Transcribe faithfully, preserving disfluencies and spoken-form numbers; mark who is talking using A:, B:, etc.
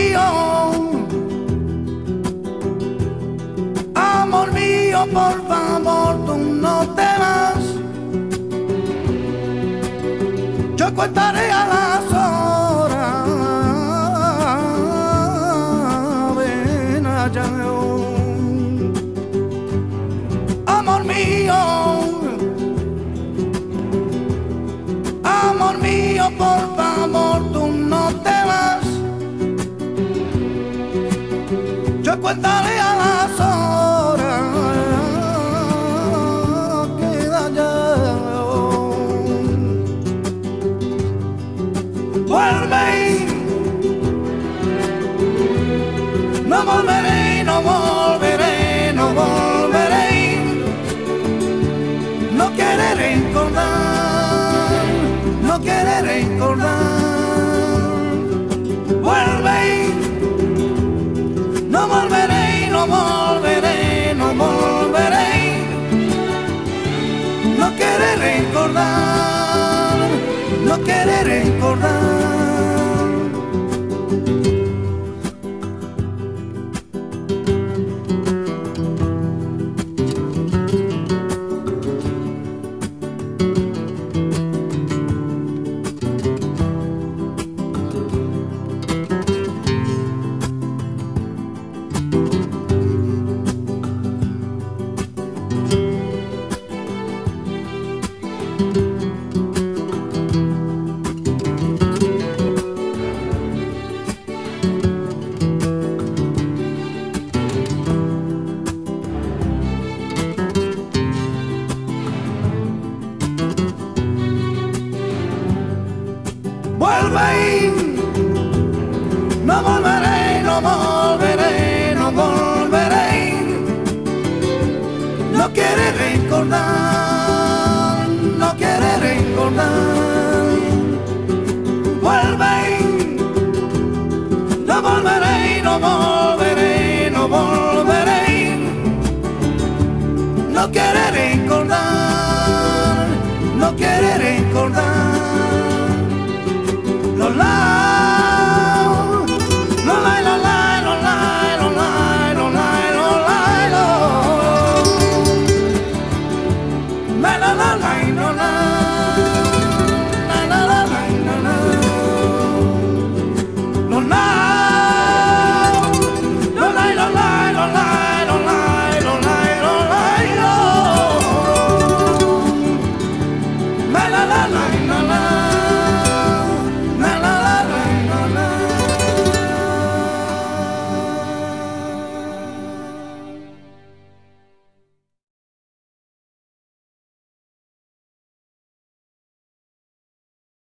A: mío, amor mío, por favor, tú no te vas. Yo contaré a las horas, ven allá. Amor mío, amor mío, por favor, tú no te vas. Yo contaré a las horas, queda ya. Vuelve, no volveré, no volveré, no volveré. No quiere recordar, no quiere recordar. Vuelve, no volveré, no volveré, no volveré. No quiere recordar, no quiere recordar. Vuelve, no volveré, no volveré, no volveré. No quiere recordar, no quiere recordar. Vuelve, no volveré, no volveré, no volveré. No quiere recordar.